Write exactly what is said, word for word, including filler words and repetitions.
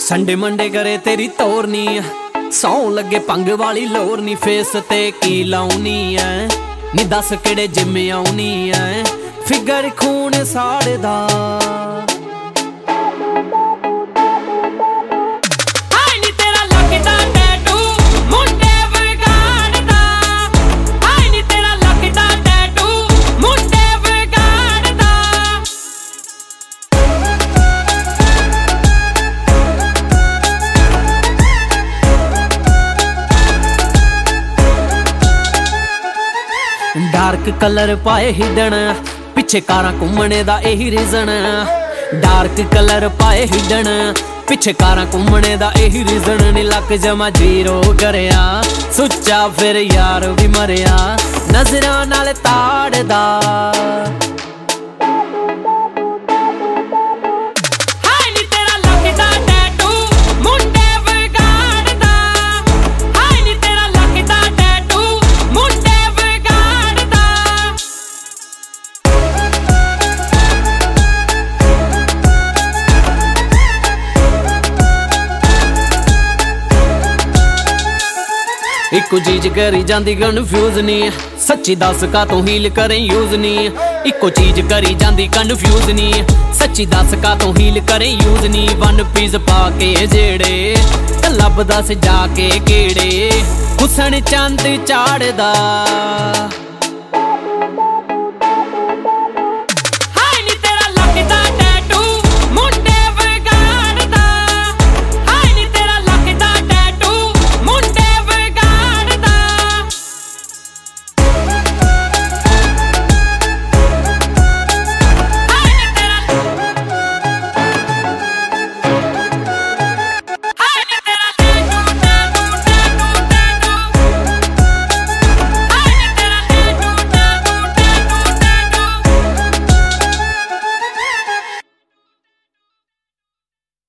Sunday Monday करे तेरी तोरनी सौ लगे पंग वाली लोर नी फेस ते की लाउनी है नी दस केड़े जिम आउनी है फिगर खून साड़दा डार्क कलर पाए हिडन पिछे कारां घूमने दा यही रीजन डार्क कलर पाए हिडन पिछे कारां घूमने दा यही रीजन नी लक जमा जीरो करया सुच्चा फिर यार भी मरिया नजरां नाल ताड़दा इको चीज करी जांदी कन्फ्यूज नी सच्ची दस का तू हील करें यूज नी इको चीज करी जांदी कन्फ्यूज नी सच्ची दस का तू हील करें यूज नी वन पीस पाके जेड़े लभदा से जाके केड़े हुसन चंद चाड़दा।